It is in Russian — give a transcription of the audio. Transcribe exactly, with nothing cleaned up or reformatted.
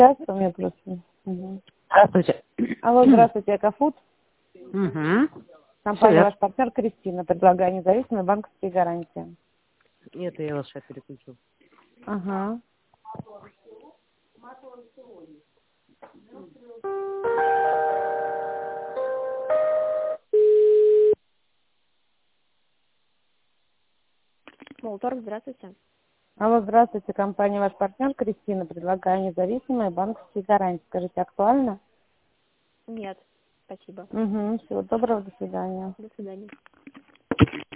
Сейчас у меня просто... Угу. Здравствуйте. Алло, здравствуйте, Экофуд. Угу. Компания «Ваш партнер» Кристина. Предлагаю независимые банковские гарантии. Нет, я вас сейчас переключу. Ага. Молторг, здравствуйте. Алло, здравствуйте, компания «Ваш партнер» Кристина. Предлагаю независимые банковские гарантии. Скажите, актуально? Нет, спасибо. Угу. Всего доброго, до свидания. До свидания.